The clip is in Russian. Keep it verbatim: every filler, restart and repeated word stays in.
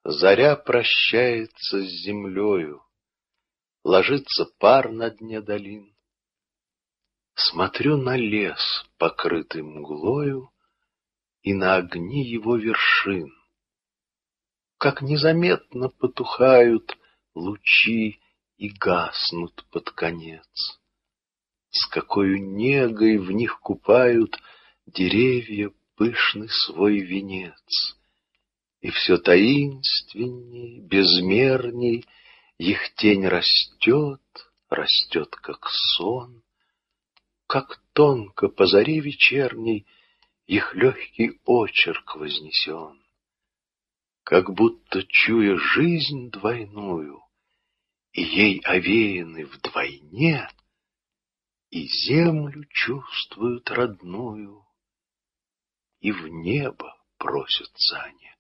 Заря прощается с землею, ложится пар на дне долин. Смотрю на лес, покрытый мглою, и на огни его вершин. Как незаметно потухают лучи и гаснут под конец. С какою негой в них купают деревья пышный свой венец. И все таинственней, безмерней их тень растет, растет как сон. Как тонко по заре вечерней их легкий очерк вознесен. Как будто, чуя жизнь двойную, и ей овеяны вдвойне, и землю чувствуют родную, и в небо просятся они.